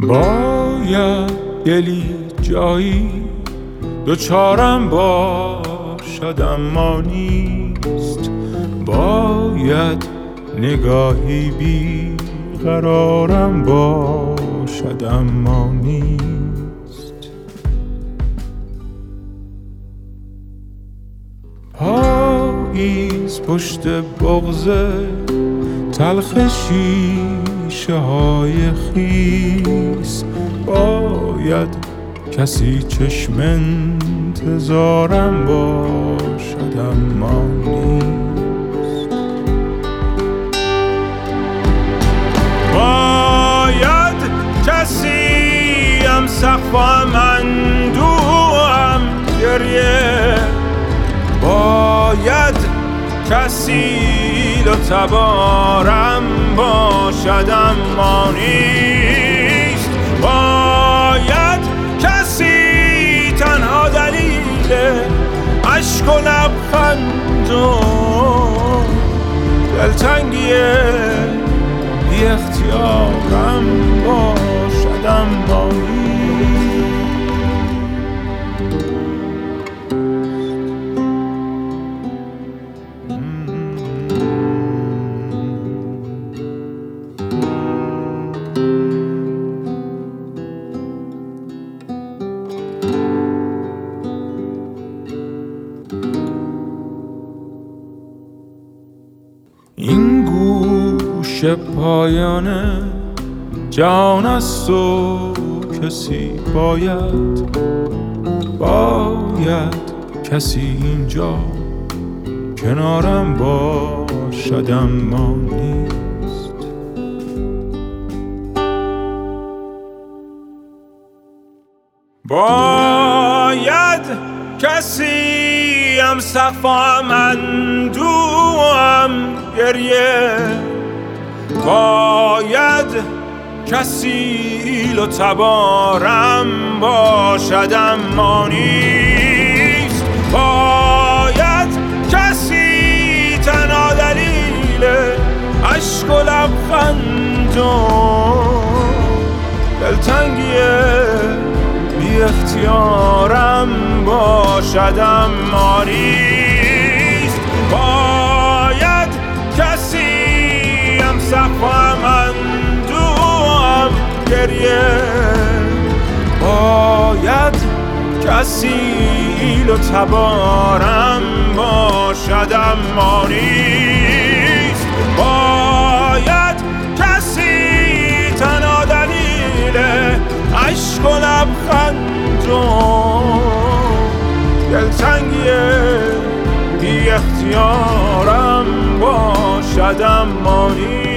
باید دلی جایی دوچارم باشد اما نیست، باید نگاهی بی قرارم باشد اما نیست. پاییز پشت بغض تلخ شیشه های خیس، باید کسی چشم انتظارم باشد اما نیست. باید کسی هم سقفم اندوهم گریه، باید کسی لطبارم باشد اما نیست. باید کسی تنها دلیل عشق و لبخند و دلتنگی بی اختیارم باشد اما نیست. این گوش پایان جهان است و کسی باید کسی اینجا کنارم باشد اما نیست. باید کسی هم سقفم اندوهم گریه، باید کسی لطبارم باشد اما نیست. باید کسی تنها دلیل عشق و لبخند و دلتنگی بی اختیارم باشد اما نیست. باید کسی هم سقفم اندوهم گریه، باید کسی لطبارم باشد اما نیست. باید کسی تنها دلیل عشق و لبخند و دلتنگی بی اختیارم باشد اما نیست.